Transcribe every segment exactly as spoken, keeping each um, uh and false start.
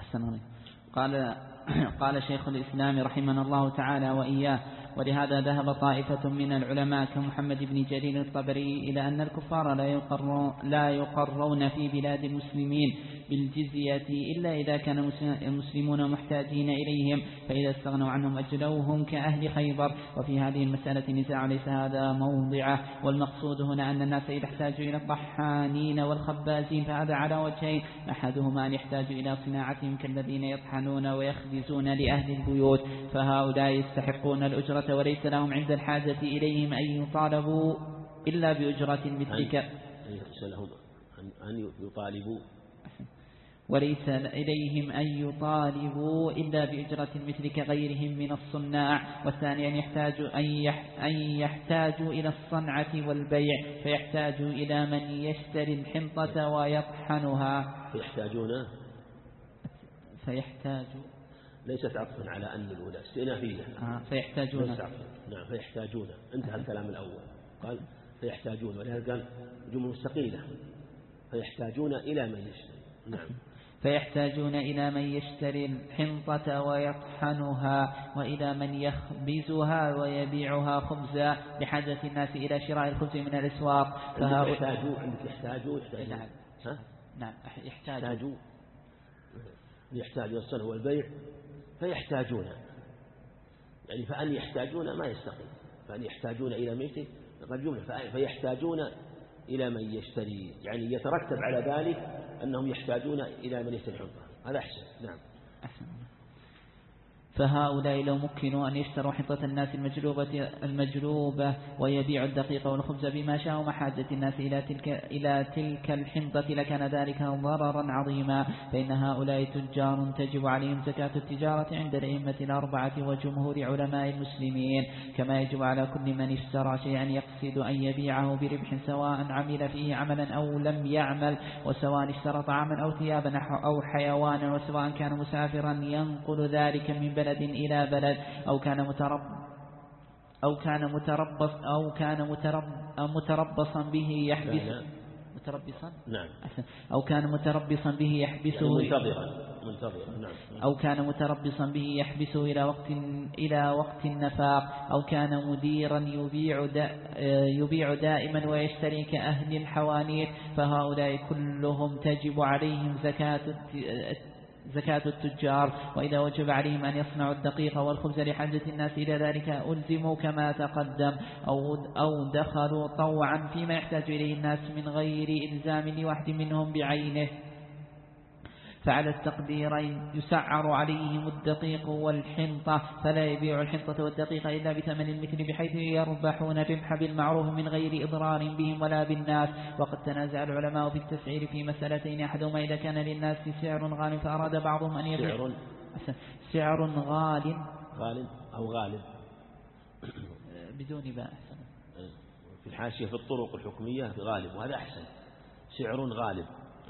أحسن. قال قال شيخ الإسلام رحمنا الله تعالى وإياه: ولهذا ذهب طائفة من العلماء كمحمد بن جرير الطبري إلى أن الكفار لا يقرون, لا يقرون في بلاد المسلمين بالجزية إلا إذا كان المسلمون محتاجين إليهم، فإذا استغنوا عنهم أجلوهم كأهل خيبر. وفي هذه المسألة نزاع ليس هذا موضعه، والمقصود هنا أن الناس إذا احتاجوا إلى الطحانين والخبازين فهذا على وجهين: أحدهما أن يحتاجوا إلى صناعتهم كالذين يطحنون ويخبزون لأهل البيوت، فهؤلاء يستحقون الأجرة وليس لهم عند الحاجة إليهم أن يطالبوا إلا بأجرة مثلك أن يطالبوا وليس إليهم أن يطالبوا إلا بأجرة مثل كغيرهم من الصناع. والثاني أن يحتاجوا, أن يحتاجوا إلى الصنعة والبيع فيحتاجوا إلى من يشتري الحنطة ويطحنها. فيحتاجون فيحتاجوا ليست عطفا على أن الأولى استئنافية. آه فيحتاجون. نعم فيحتاجون، انتهى الكلام الأول قال فيحتاجون، ولهذا قال جملة مستقيلة: فيحتاجون إلى من يشتري. نعم فيحتاجون إلى من يشتري الحنطة ويطحنها، وإلى من يخبزها ويبيعها خبزا، بحاجة الناس إلى شراء الخبز من الأسواق. عندك يحتاجوا عندك يحتاجوا يحتاجوا ها؟ نعم يحتاجوا يحتاجوا الصنع والبيع فيحتاجون، يعني فأن يحتاجون ما يستقيم، فأن يحتاجون إلى ميت قد جملة فيحتاجون إلى من يشتري، يعني يترتب على ذلك أنهم يحتاجون إلى من يشتري حنطة. هذا أحسن. نعم أحسن. فهؤلاء لو مكنوا أن يشتروا حنطة الناس المجلوبة, المجلوبة ويبيعوا الدقيق والخبز بما شاءوا محاجة الناس إلى تلك, إلى تلك الحنطة لكان ذلك ضررا عظيما، فإن هؤلاء تجار تجب عليهم زكاة التجارة عند الأئمة الأربعة وجمهور علماء المسلمين، كما يجب على كل من اشترى شيئا يقصد أن يبيعه بربح سواء عمل فيه عملا أو لم يعمل، وسواء اشترى طعاما أو ثيابا أو حيوانا، وسواء كان مسافرا ينقل ذلك من بلد إلى بلد أو كان مترب أو كان متربص أو كان مترب متربصا به يحبس متربصا نعم أو كان متربصا به يحبسه يعني منتظرا منتظرا نعم أو كان متربصا به يحبسه إلى وقت إلى وقت النفاق، أو كان مديرا يبيع دا يبيع دائما ويشتري كأهل الحوانيت، فهؤلاء كلهم تجب عليهم زكاة زكاة التجار. وإذا وجب عليهم أن يصنعوا الدقيق والخبز لحاجة الناس إلى ذلك ألزموا كما تقدم، أو, أو دخلوا طوعا فيما يحتاج إليه الناس من غير إلزام لواحد منهم بعينه. فعلى التقديرين يسعر عليهم الدقيق والحنطة، فلا يبيع الحنطة والدقيق إلا بثمن المثل بحيث يربحون الربح بالمعروف من غير إضرار بهم ولا بالناس. وقد تنازع العلماء في التسعير في مسألتين: أحدهما إذا كان للناس سعر غال فأراد بعضهم أن يبيع سعر, سعر غال غال أو غالب بدون باء في الحاشية في الطرق الحكمية في غالب، وهذا أحسن. سعر غالب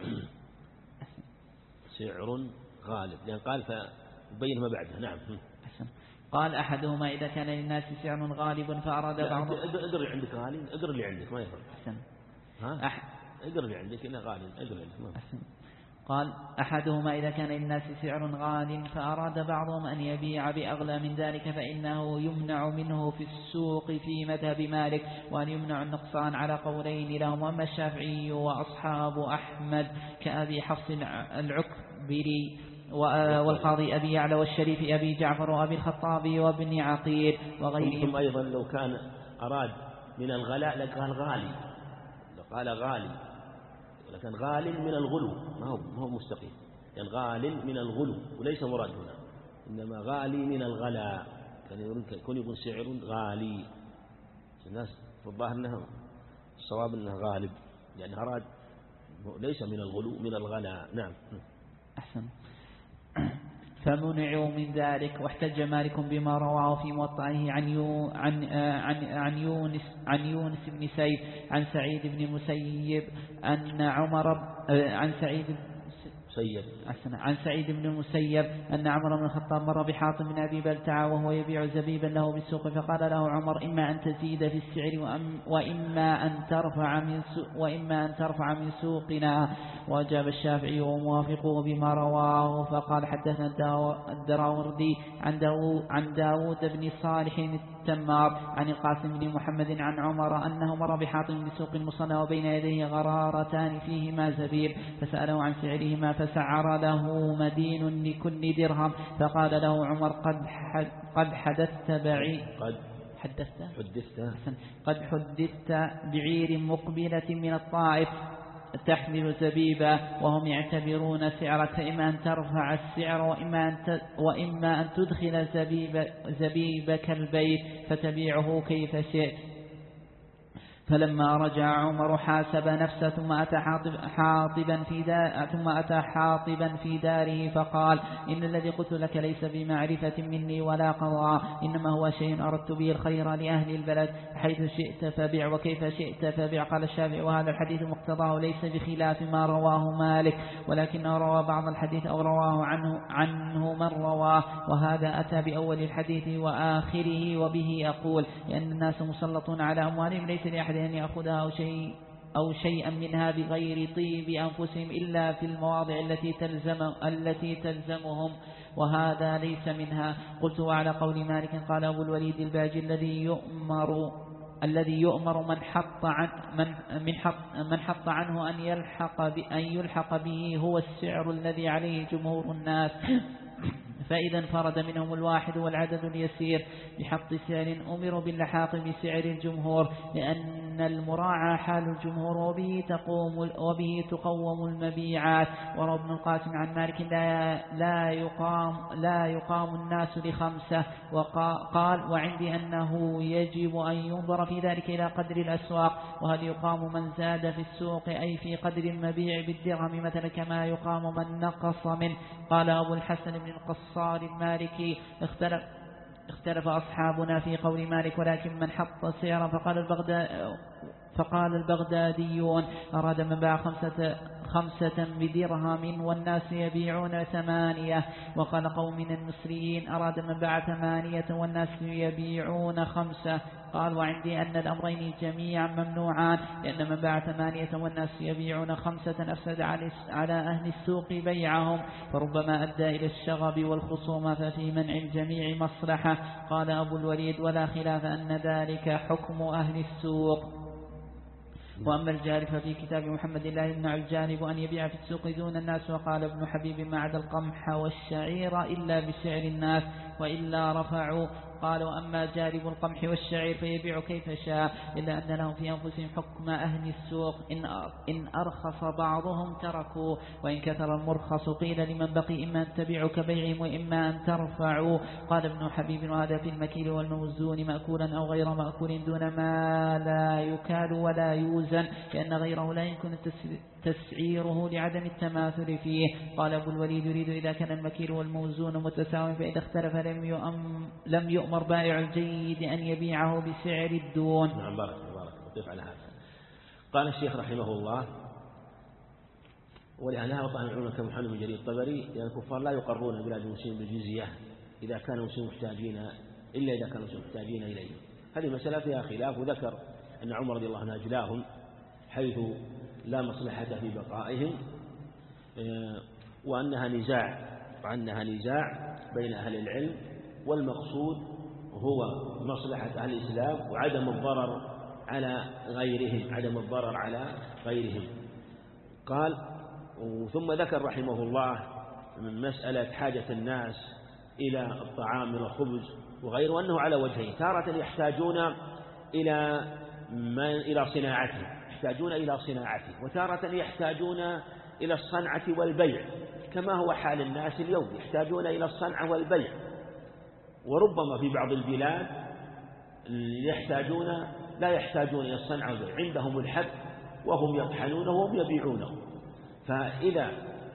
سعر غالب، لأن قال فبين ما بعده. نعم أحسن. قال أحدهما إذا كان للناس سعر غالب فأراد بعضهم ادر اللي عندك غالب ادر اللي عندك ما يفرق. أحسن. ها أح... ادر اللي عندك إنه غالب ادر اللي عندك. أحسن. قال أحدهما إذا كان للناس سعر غال فأراد بعضهم أن يبيع بأغلى من ذلك فإنه يمنع منه في السوق في مذهب مالك، وأن يمنع النقصان على قولين لهم. أما الشافعي وأصحاب أحمد كأبي حفص العكبري والقاضي أبي يعلى والشريف أبي جعفر وأبي الخطاب وابن عقيل وغيرهم. ثم أيضا لو كان أراد من الغلاء لقال غالي، قال غالي لكن غال من الغلو ما هو ما هو مستقيم، يعني غال من الغلو وليس مراد هنا، إنما غالي من الغلاء، كان يكون يكون سعر غالي. الناس في الظاهر أنها الصواب أنه غالب، يعني أراد ليس من الغلو من الغلاء. نعم أحسن. فمنعوا من ذلك. واحتج مالك بما رواه في موطئه عن يو عن عن عن يونس عن يونس بن سيف عن سعيد بن المسيب أن عمر عن سعيد سيد. عن سعيد بن المسيب أن عمر بن الخطاب مر بحاطب بن أبي بلتعة وهو يبيع زبيبا له بالسوق، فقال له عمر: إما أن تزيد في السعر وإما أن ترفع من وإما أن ترفع من سوقنا. وأجاب الشافعي وموافقه بما رواه، فقال: حدثنا الدراوردي عن داود, عن داود بن صالح التمار عن القاسم بن محمد عن عمر أنه مر بحاطب بسوق المصنى وبين يديه غرارتان فيهما زبيب، فسأله عن سعرهما فسعر له مدين لكل درهم، فقال له عمر: قد قد حدثت بعير قد حدثت حدثت قد حدثت بعير مقبلة من الطائف تحمل زبيبا، وهم يعتبرون سعرك، فإما أن ترفع السعر وإما أن وإما أن تدخل زبيب زبيبك البيت فتبيعه كيف شئت. فلما رجع عمر حاسب نفسه ثم أتى حاطبا في دار ثم أتى حاطبا في داره فقال: إن الذي قلت لك ليس بمعرفة مني ولا قضاء، إنما هو شيء أردت به الخير لأهل البلد، حيث شئت فبيع وكيف شئت فبيع. قال الشافعي: وهذا الحديث مقتضاه ليس بخلاف ما رواه مالك، ولكنه روى بعض الحديث أو رواه عنه عنه من رواه، وهذا أتى بأول الحديث وآخره. وبه أقول: لأن الناس مسلطون على أموالهم، ليس لأحد أن يأخذها أو شيء أو شيئا منها بغير طيب أنفسهم إلا في المواضع التي تلزم التي تلزمهم، وهذا ليس منها. قلت: وعلى قول مالك قال أبو الوليد الباجي: الذي يؤمر الذي يؤمر من حط عن من من حط من حط عنه أن يلحق أن يلحق به هو السعر الذي عليه جمهور الناس، فإذا انفرد منهم الواحد والعدد اليسير بحط سعر أمروا باللحاق بسعر الجمهور، لأن المراعى حال الجمهور وبه تقوم وبه تقوم المبيعات. وروى ابن القاسم عن مالك: لا لا يقام لا يقام الناس لخمسة، وقال: وعندي أنه يجب أن ينظر في ذلك إلى قدر الأسواق، وهل يقام من زاد في السوق أي في قدر المبيع بالدرهم مثلا كما يقام من نقص منه. قال أبو الحسن بن القصار المالكي: اختلف اختلف أصحابنا في قول مالك، ولكن من حط سعرا فقال البغداد فقال البغداديون: أراد من باع خمسة, خمسة بدرهم والناس يبيعون ثمانية. وقال قوم من المصريين: أراد من باع ثمانية والناس يبيعون خمسة. قال: وعندي أن الأمرين جميعا ممنوعان، لأن من باع ثمانية والناس يبيعون خمسة أفسد على أهل السوق بيعهم، فربما أدى إلى الشغب والخصومة، ففي منع الجميع مصلحة. قال أبو الوليد: ولا خلاف أن ذلك حكم أهل السوق. وأما الجاري ففي كتاب محمد الله يمنع الجانب أن يبيع في السوق دون الناس. وقال ابن حبيب: ما عدا القمح والشعير إلا بسعر الناس وإلا رفعوا. قال: وأما جارب القمح والشعير فيبيع كيف شاء، إلا أن لهم في أنفسهم حكم أهل السوق، إن, إن أرخص بعضهم تركوا، وإن كثر المرخص قيل لمن بقي: إما أن تبيعوا كبيعهم وإما أن ترفعوا. قال ابن حبيب: وهذا في المكيل والموزون مأكولا أو غير مأكول دون ما لا يكال ولا يوزن، لأن غيره لا يمكن تسعيره لعدم التماثل فيه. قال أبو الوليد: يريد إذا كان المكيل والموزون متساوي، فإذا اختلف لم يؤم لم يؤمر بائع الجيد أن يبيعه بسعر الدون. نعم، بارك بارك وقف على هذا. قال الشيخ رحمه الله: ولهذا وطن العلماء كمحمد بن جرير الطبري: لأن الكفار لا يقرون بلاد المسلمين بالجزية إذا كانوا المسلمين محتاجين إلا إذا كانوا المسلمين محتاجين إليه. هذه مسألة فيها خلاف، وذكر أن عمر رضي الله عنه أجلاهم حيث لا مصلحة في بقائهم، وأنها نزاع وأنها نزاع بين أهل العلم، والمقصود هو مصلحة أهل الإسلام وعدم الضرر على غيرهم عدم الضرر على غيرهم. قال: ثم ذكر رحمه الله من مسألة حاجة الناس إلى الطعام من الخبز وغيره، أنه على وجهين: تارة يحتاجون إلى من إلى صناعته يحتاجون إلى صناعته وتارة يحتاجون إلى الصنعة والبيع، كما هو حال الناس اليوم، يحتاجون إلى الصنعة والبيع. وربما في بعض البلاد يحتاجون لا يحتاجون إلى الصنعة والبيع، عندهم الحب وهم يطحنونه وهم يبيعونه. فإذا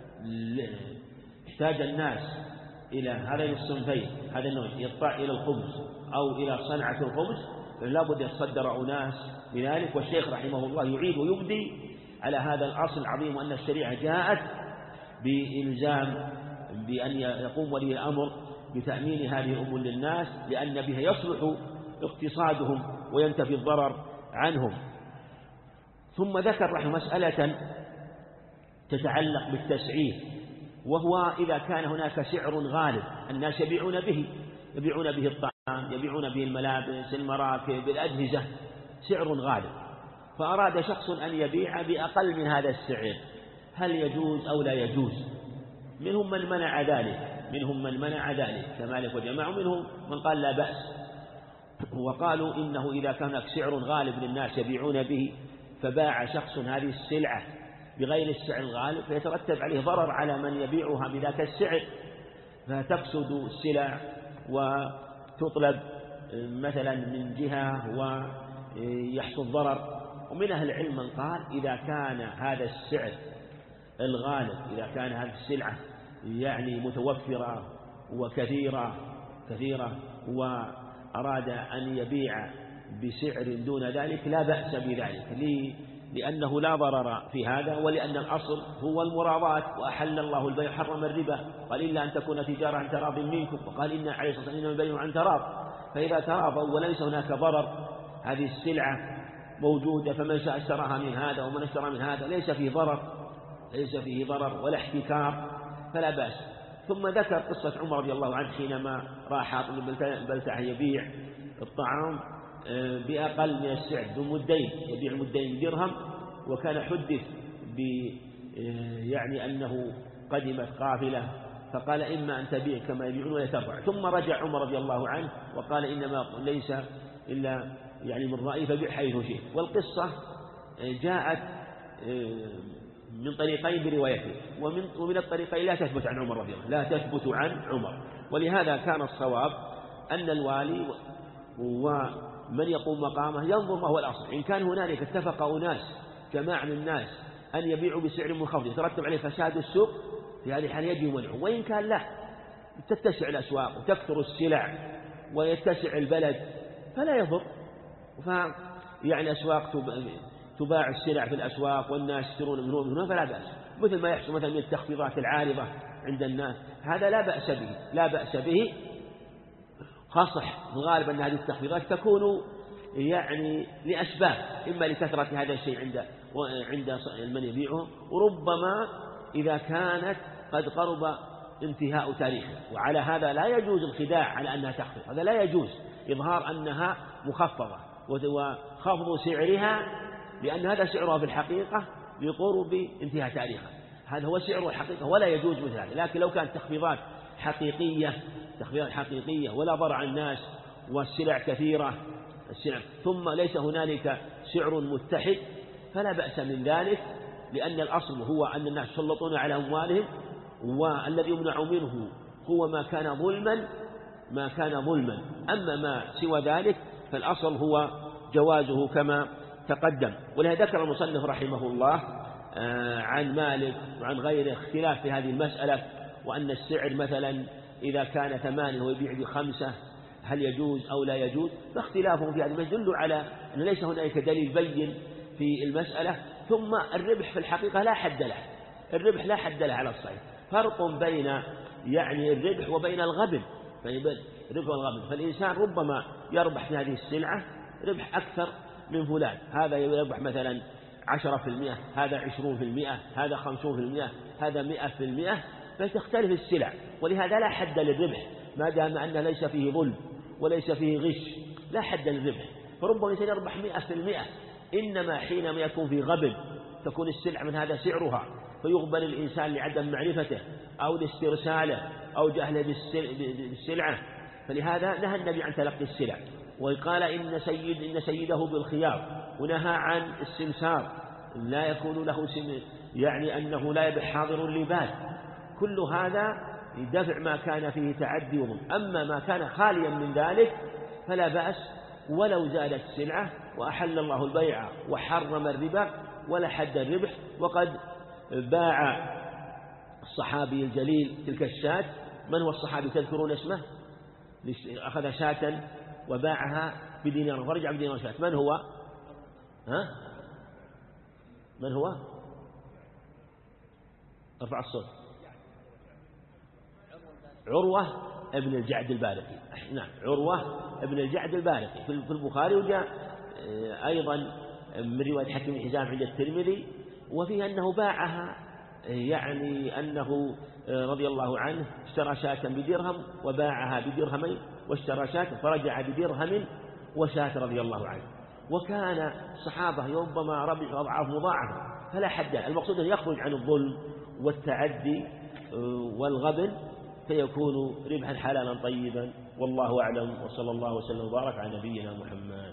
احتاج الناس إلى هذين الصنفين، هذا النوع يطلع إلى الخبز أو إلى صنعة الخبز، فلا بد يتصدر أناس بذلك. والشيخ رحمه الله يعيد ويبدي على هذا الأصل العظيم، أن الشريعة جاءت بإلزام بأن يقوم ولي الأمر بتأمين هذه الأمور للناس، لأن بها يصلح اقتصادهم وينتفي الضرر عنهم. ثم ذكر رحمه مسألة تتعلق بالتسعير، وهو إذا كان هناك سعر غالب الناس يبيعون به يبيعون به الطعام، يبيعون به الملابس، المراكب، الأجهزة، سعر غالب، فأراد شخص أن يبيع بأقل من هذا السعر، هل يجوز أو لا يجوز؟ منهم من منع ذلك منهم من منع ذلك كمالك وجماعة، منهم من قال لا بأس، وقالوا إنه إذا كان هناك سعر غالب للناس يبيعون به فباع شخص هذه السلعة بغير السعر الغالب فيترتب عليه ضرر على من يبيعها بذاك السعر، فتفسد السلع وتطلب مثلا من جهة ويحصل ضرر. ومن أهل العلم من قال إذا كان هذا السعر الغالب، إذا كان هذه السلعة يعني متوفرة وكثيرة كثيرة وأراد أن يبيع بسعر دون ذلك لا بأس بذلك، لأنه لا ضرر في هذا، ولأن الأصل هو المراضاة، وأحل الله البيع حرم الربا، قال إلا أن تكون تجارة عن تراض منكم، وقال إن عليه الصلاة والسلام إنما البيع عن تراض، فإذا تراضوا وليس هناك ضرر هذه السلعة موجودة فمن شاء اشتراها من هذا ومن اشترى من هذا ليس فيه ضرر ليس فيه ضرر ولا احتكار فلا بأس. ثم ذكر قصة عمر رضي الله عنه حينما راح حاطب بن بلتعة يبيع الطعام بأقل من السعر بمدين، يبيع مدين درهم، وكان حدث ب يعني أنه قدمت قافلة فقال إما أن تبيع كما يبيعون ولا ترفع، ثم رجع عمر رضي الله عنه وقال إنما ليس إلا يعني من رأي فبيع حيث شئت. والقصة جاءت من طريقين بروايته، ومن, ومن الطريقين لا تثبت عن عمر رضي الله لا تثبت عن عمر، ولهذا كان الصواب أن الوالي ومن يقوم مقامه ينظر ما هو الأصل. إن كان هنالك اتفق أناس جماعة من الناس أن يبيعوا بسعر منخفض يترتب عليه فساد السوق، في هذه الحالة يجب منعه. وإن كان لا، تتسع الأسواق وتكثر السلع ويتسع البلد فلا يضر، فيعني أسواق تباع السلع في الأسواق والناس يشترون من هنا فلا بأس، مثل ما يحصل مثلا من التخفيضات العارضة عند الناس، هذا لا بأس به لا بأس به خاصة في الغالب أن هذه التخفيضات تكون يعني لأسباب، إما لكثرة هذا الشيء عند عند من يبيعه، وربما إذا كانت قد قرب انتهاء تاريخه، وعلى هذا لا يجوز الخداع على أنها تخفيض، هذا لا يجوز إظهار أنها مخفضة وخفض سعرها لأن هذا سعرها في الحقيقة لقرب انتهاء تاريخها، هذا هو سعر الحقيقة ولا يجوز مثل هذا. لكن لو كانت تخفيضات حقيقية تخفيضات حقيقية ولا ضر على الناس والسلع كثيرة السلع ثم ليس هنالك سعر متحد فلا بأس من ذلك، لأن الأصل هو أن الناس يسلطون على أموالهم، والذي يمنع منه هو ما كان ظلما ما كان ظلما أما ما سوى ذلك فالأصل هو جوازه كما تقدم. ولهذا ذكر المصنف رحمه الله عن مالك وعن غيره اختلاف في هذه المسألة، وأن السعر مثلا إذا كان ثمانية ويبيع بخمسة هل يجوز أو لا يجوز، فاختلافهم في هذا يدل على أن ليس هناك دليل بين في المسألة. ثم الربح في الحقيقة لا حد له الربح لا حد له على الصحيح، فرق بين يعني الربح وبين الغبن، الربح والغبن، فالإنسان ربما يربح في هذه السلعة ربح أكثر من فلان، هذا يربح مثلا عشرة في المئة، هذا عشرون في المئة، هذا خمسون في المئة، هذا مئة في المئة، فتختلف السلع، ولهذا لا حد للربح ما دام أنه ليس فيه ظلم وليس فيه غش، لا حد للربح. فربما الإنسان يربح مئة في المئة، إنما حينما يكون في غبن تكون السلع من هذا سعرها فيغبن الإنسان لعدم معرفته أو لاسترساله أو جهله بالسلعة، فلهذا نهى النبي عن تلقي السلع، وقال إن سيد إن سيده بالخيار، ونهى عن السمسار لا يكون له سم يعني أنه لا يبيع حاضر اللباس، كل هذا يدفع ما كان فيه تعدي وظلم. أما ما كان خاليا من ذلك فلا بأس ولو زادت السلعة، وأحل الله البيع وحرم الربا ولا حد الربح. وقد باع الصحابي الجليل تلك الشاة، من هو الصحابي تذكرون اسمه؟ أخذ شاة وباعها بدينار ورجع بدينار شاة، من هو؟ ها؟ من هو؟ ارفع الصوت. عروة ابن الجعد البارقي. نعم عروة ابن الجعد البارقي في البخاري، وجاء أيضا من رواية حكيم بن حزام عند الترمذي، وفيه أنه باعها، يعني أنه رضي الله عنه اشترى شاة بدرهم وباعها بدرهمين، واشترى شاة فرجع بدرهم وشاة رضي الله عنه. وكان الصحابة ربما ربحوا أضعاف مضاعفة فلا حد. المقصود أن يخرج عن الظلم والتعدي والغبن فيكون ربحا حلالا طيبا. والله أعلم، وصلى الله وسلم وبارك على نبينا محمد.